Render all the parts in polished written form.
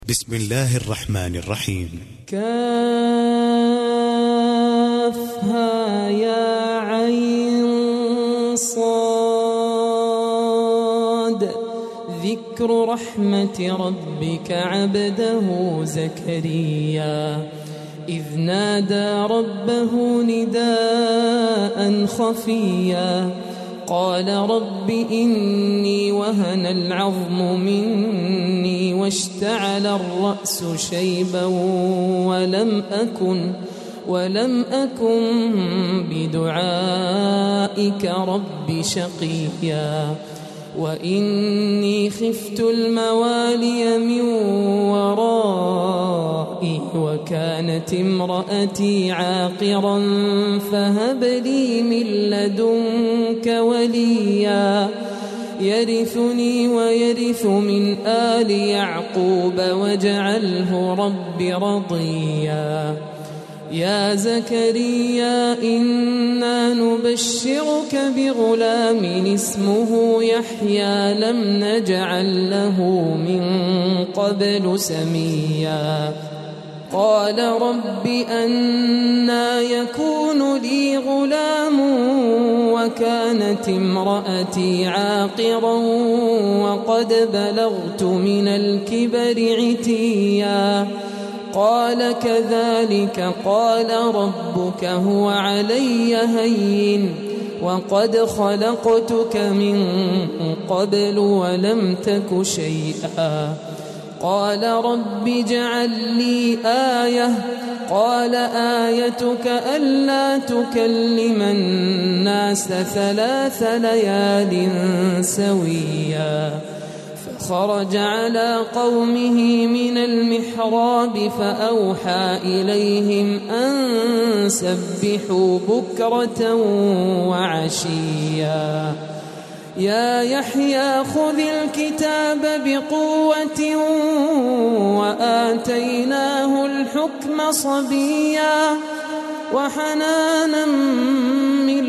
بسم الله الرحمن الرحيم. كافها يا عين صاد ذكر رحمة ربك عبده زكريا إذ نادى ربه نداء خفيا قال رب إني وهن العظم مني واشتعل الرأس شيبا ولم أكن بدعائك رب شقيا وإني خفت الموالي من ورائي وكانت امرأتي عاقرا فهب لي من لدنك وليا يرثني ويرث من آل يعقوب واجعله رب رضيا يا زكريا إنا نبشرك بغلام اسمه يحيى لم نجعل له من قبل سميا قال رب أنى يكون لي غلام وكانت امرأتي عاقرا وقد بلغت من الكبر عتيا قال كذلك قال ربك هو علي هين وقد خلقتك من قبل ولم تك شيئا قال رب اجعل لي آية قال آيتك ألا تكلم الناس 3 ليال سويا فخرج على قومه من المحراب فأوحى إليهم أن سبحوا بكرة وعشيا يا يحيى خذ الكتاب بقوة وآتيناه الحكم صبيا وحنانا من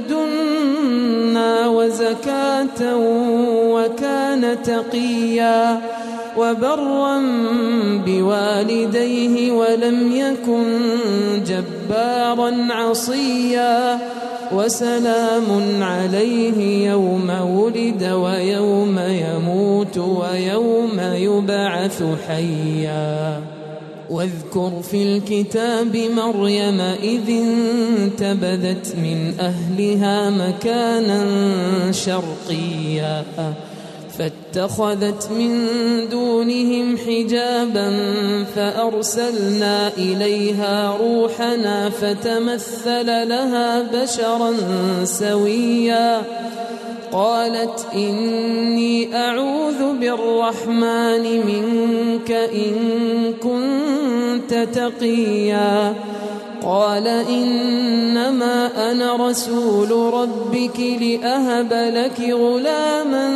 لدنا وزكاة وكان تقيا وبرا بوالديه ولم يكن جبارا عصيا وسلام عليه يوم ولد ويوم يموت ويوم يبعث حيا واذكر في الكتاب مريم إذ انتبذت من أهلها مكانا شرقيا فاتخذت من دونهم حجابا فأرسلنا إليها روحنا فتمثل لها بشرا سويا قالت إني أعوذ بالرحمن منك إن كنت تقيا قال إنما أنا رسول ربك لأهب لك غلاما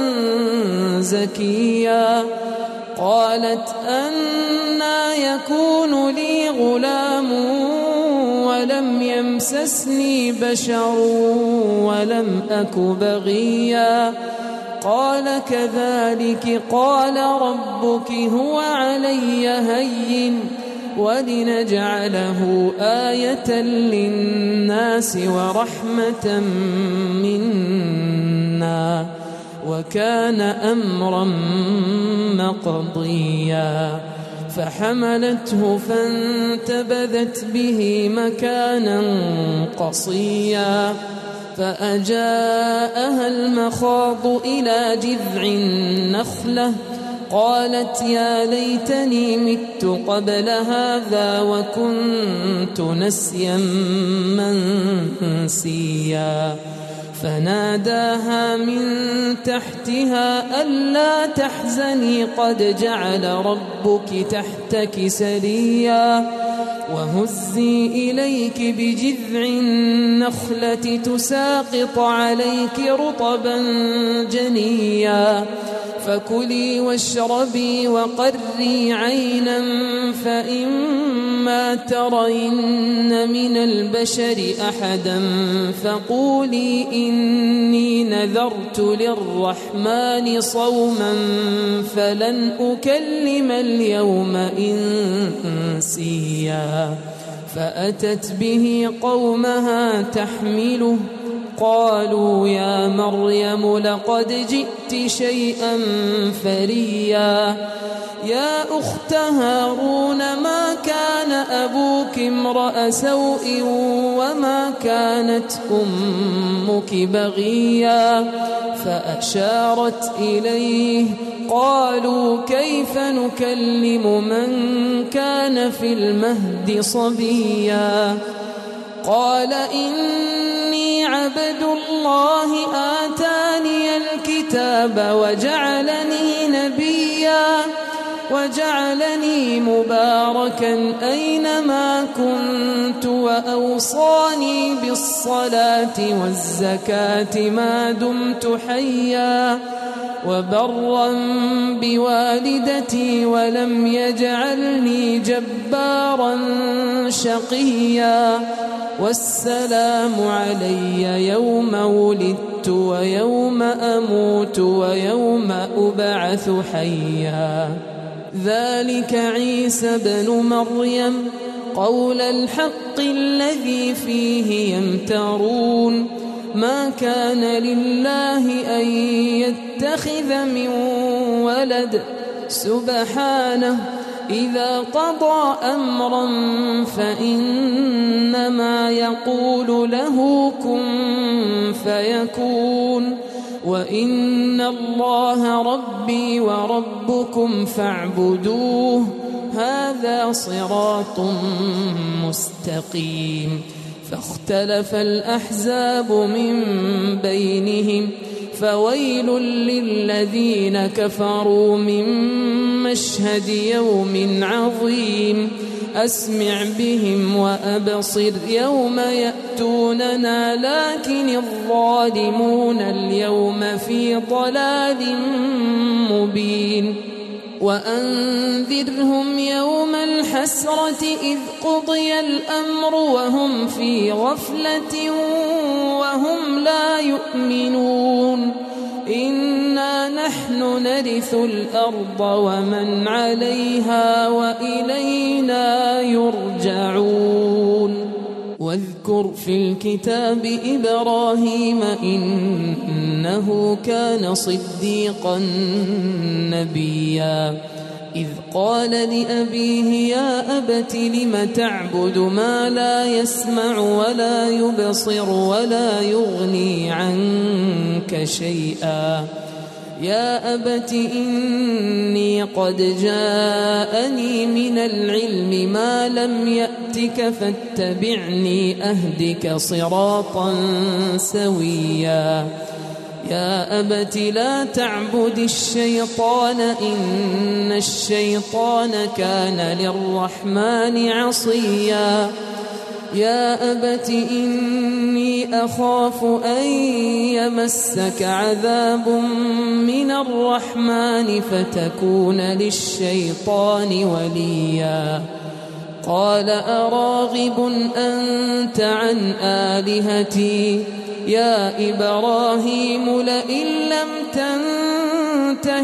زكيا قالت أنى يكون لي غلام ولم يمسسني بشر ولم أك بغيا قال كذلك قال ربك هو علي هين ولنجعله آية للناس ورحمة منا وكان أمرا مقضيا فحملته فانتبذت به مكانا قصيا فأجاءها المخاض إلى جذع النخلة قالت يا ليتني مت قبل هذا وكنت نسيا منسيا فناداها من تحتها ألا تحزني قد جعل ربك تحتك سريا وهزي إليك بجذع النخلة تساقط عليك رطبا جنيا فكلي واشربي وقري عينا فإما ترين من البشر أحدا فقولي إني نذرت للرحمن صوما فلن أكلم اليوم إنسيا فأتت به قومها تحمله قالوا يا مريم لقد جئت شيئا فريا يا أخت هارون ما كان أبوك امرأ سوء وما كانت أمك بغيا فأشارت إليه قالوا كيف نكلم من كان في المهد صبيا قال إني عبد الله آتاني الكتاب وجعلني مباركا أينما كنت وأوصاني بالصلاة والزكاة ما دمت حيا وبرا بوالدتي ولم يجعلني جبارا شقيا والسلام علي يوم ولدت ويوم أموت ويوم أبعث حيا ذلك عيسى بن مريم قول الحق الذي فيه يمترون ما كان لله أن يتخذ من ولد سبحانه إذا قضى أمرا فإنما يقول له كن فيكون وإن الله ربي وربكم فاعبدوه هذا صراط مستقيم فاختلف الأحزاب من بينهم فويل للذين كفروا من مشهد يوم عظيم أسمع بهم وأبصر يوم يأتوننا لكن الظالمون اليوم في ضلال مبين وأنذرهم يوم الحسرة إذ قضي الأمر وهم في غفلة وهم لا يؤمنون إنا نحن نرث الأرض ومن عليها وإلينا يرجعون واذكر في الكتاب إبراهيم إنه كان صديقا نبيا إذ قال لأبيه يا أبت لم تعبد ما لا يسمع ولا يبصر ولا يغني عنك شيئا يا أبت إني قد جاءني من العلم ما لم يأتك فاتبعني أهدك صراطا سويا يا أبت لا تعبد الشيطان إن الشيطان كان للرحمن عصيا يا أبت إني أخاف أن يمسك عذاب من الرحمن فتكون للشيطان وليا قال أراغب أنت عن آلهتي يا إبراهيم لئن لم تنته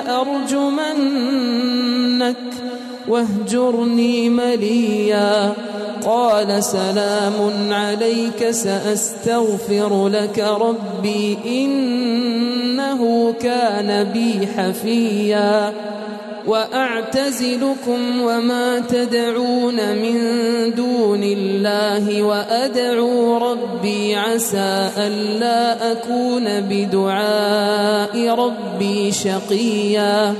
لأرجمنك واهجرني مليا قال سلام عليك سأستغفر لك ربي إنه كان بي حفيا وأعتزلكم وما تدعون من دون الله وأدعو ربي عسى ألا أكون بدعاء ربي شقيا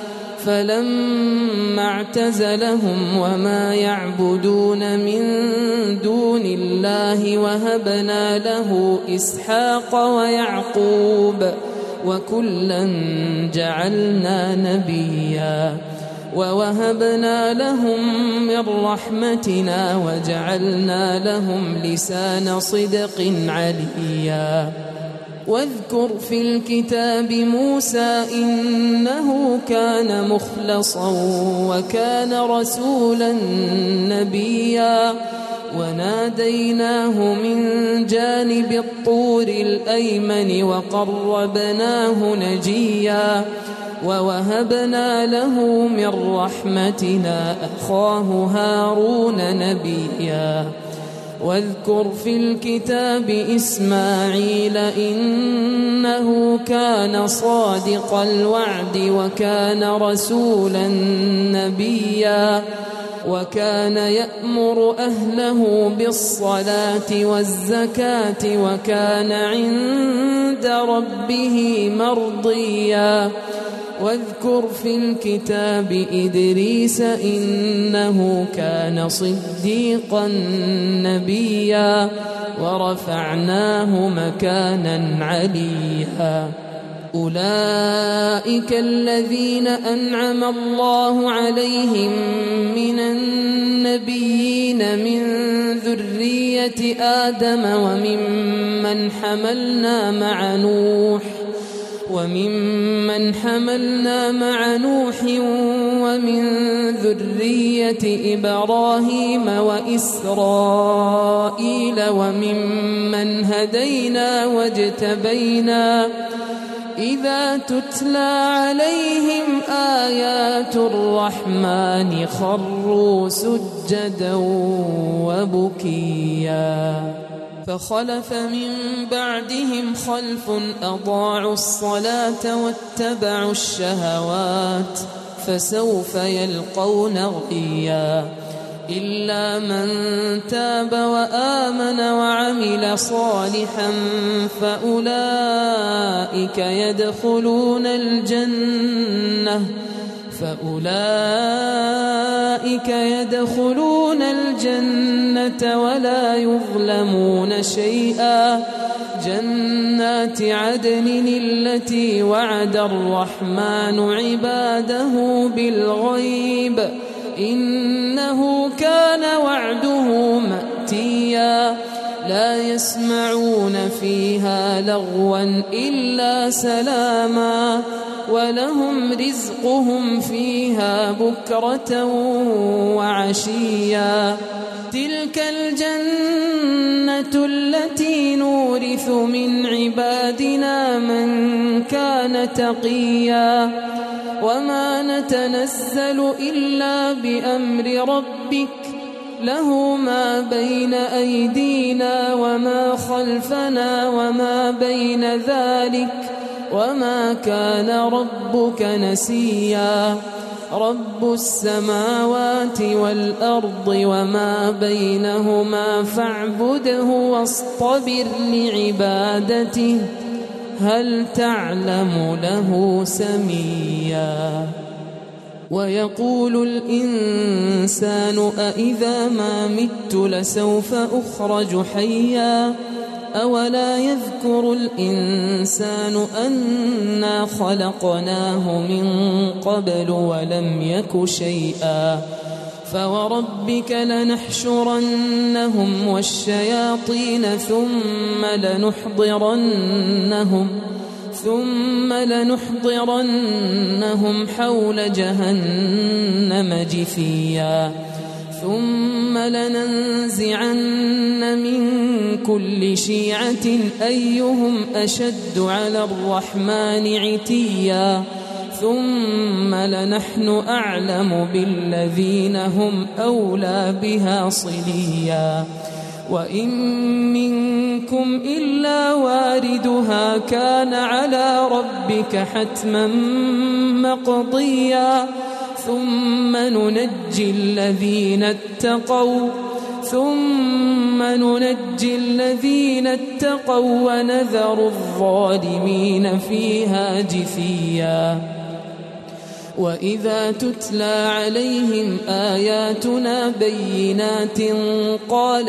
فلما اعتزلهم وما يعبدون من دون الله وهبنا له إسحاق ويعقوب وكلا جعلنا نبيا ووهبنا لهم من رحمتنا وجعلنا لهم لسان صدق عليا واذكر في الكتاب موسى إنه كان مخلصا وكان رسولا نبيا وناديناه من جانب الطور الأيمن وقربناه نجيا ووهبنا له من رحمتنا أخاه هارون نبيا واذكر في الكتاب إسماعيل إنه كان صادق الوعد وكان رسولا نبيا وكان يأمر أهله بالصلاة والزكاة وكان عند ربه مرضيا واذكر في الكتاب إدريس إنه كان صديقا نبيا ورفعناه مكانا عليا أولئك الذين أنعم الله عليهم من النبيين من ذرية آدم وممن حملنا مع نوح ومن ذرية إبراهيم وإسرائيل وممن هدينا واجتبينا إذا تتلى عليهم آيات الرحمن خروا سجدا وبكيا فخلف من بعدهم خلف أضاعوا الصلاة واتبعوا الشهوات فسوف يلقون غيا إلا من تاب وآمن وعمل صالحا فأولئك يدخلون الجنة ولا يظلمون شيئا جنات عدن التي وعد الرحمن عباده بالغيب إنه كان وعده مأتيا لا يسمعون فيها لغوا إلا سلاما ولهم رزقهم فيها بكرة وعشيا تلك الجنة التي نورث من عبادنا من كان تقيا وما نتنزل إلا بأمر ربك له ما بين أيدينا وما خلفنا وما بين ذلك وما كان ربك نسيا رب السماوات والأرض وما بينهما فاعبده واصطبر لعبادته هل تعلم له سميا ويقول الإنسان أإذا ما مت لسوف أخرج حيا أولا يذكر الإنسان أنا خلقناه من قبل ولم يك شيئا فوربك لنحشرنهم والشياطين ثم لنحضرنهم حول جهنم جثيا ثم لننزعن من كل شيعة أيهم أشد على الرحمن عتيا ثم لنحن أعلم بالذين هم أولى بها صليا وإن منكم إلا واردها كان على ربك حتما مقضيا ثم ننجي الذين اتقوا ونذر الظالمين فيها جثيا وإذا تتلى عليهم آياتنا بينات قال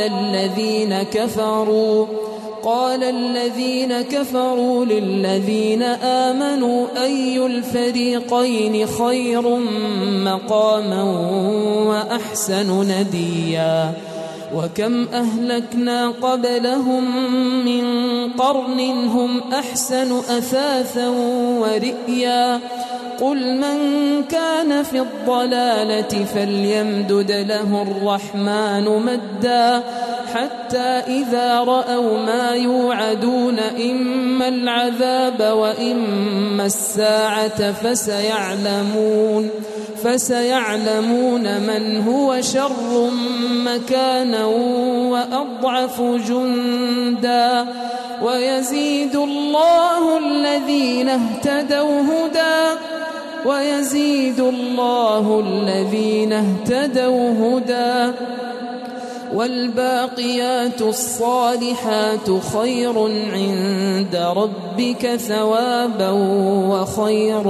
الذين كفروا للذين آمنوا أي الفريقين خير مقاما وأحسن نديا وكم أهلكنا قبلهم من قرن هم أحسن أثاثا ورئيا قل من كان في الضلالة فليمدد له الرحمن مدا حتى إذا رأوا ما يوعدون إما العذاب وإما الساعة فسيعلمون من هو شر مكانا وأضعف جندا ويزيد الله الذين اهتدوا هدى والباقيات الصالحات خير عند ربك ثوابا وخير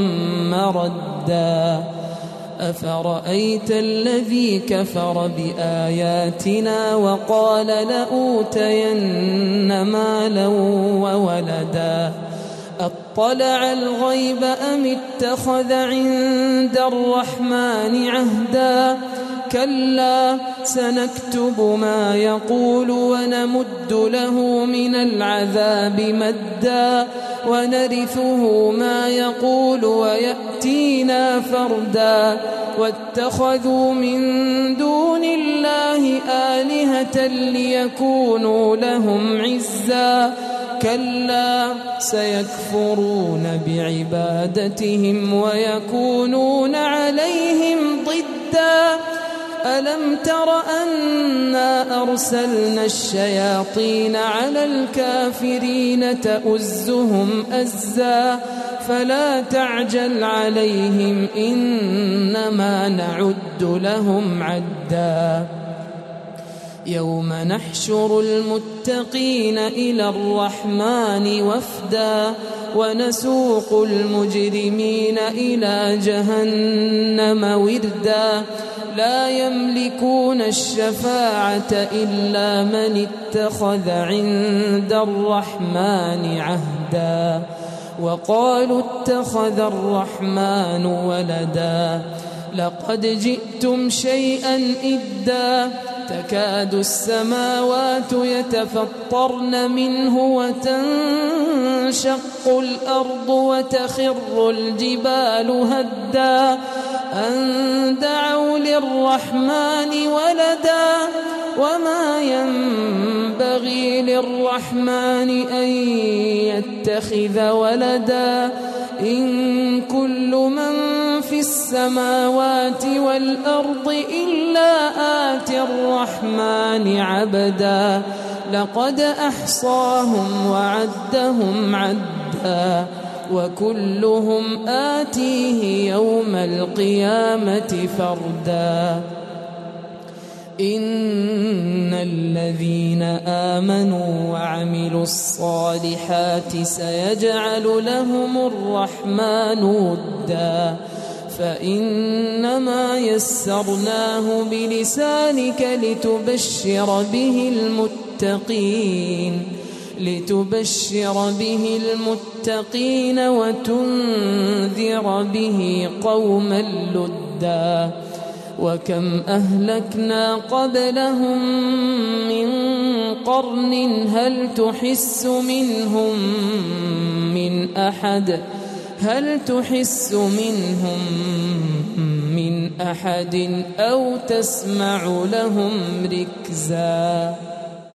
مردا أفرأيت الذي كفر بآياتنا وقال لأوتين مالا وولدا أطلع الغيب أم اتخذ عند الرحمن عهدا كلا سنكتب ما يقول ونمد له من العذاب مدا ونرثه ما يقول ويأتينا فردا واتخذوا من دون الله آلهة ليكونوا لهم عزا كلا سيكفرون بعبادتهم ويكونون عليهم ضدا ألم تر أنا أرسلنا الشياطين على الكافرين تؤزهم أزا فلا تعجل عليهم إنما نعد لهم عدا يوم نحشر المتقين إلى الرحمن وفدا ونسوق المجرمين إلى جهنم وردا لا يملكون الشفاعة إلا من اتخذ عند الرحمن عهدا وقالوا اتخذ الرحمن ولدا لقد جئتم شيئا إدا تكاد السماوات يتفطرن منه وتنشق الأرض وتخر الجبال هدا أن دعوا للرحمن ولدا وما ينبغي للرحمن أن يتخذ ولدا إن كل من في السماوات والأرض إلا آتي الرحمن عبدا لقد أحصاهم وعدهم عدا وكلهم آتيه يوم القيامة فردا إن الذين آمنوا وعملوا الصالحات سيجعل لهم الرحمن ودا فإنما يسرناه بلسانك لتبشر به المتقين وتنذر به قوما لدا وكم أهلكنا قبلهم من قرن هل تحس منهم من أحد أو تسمع لهم ركزا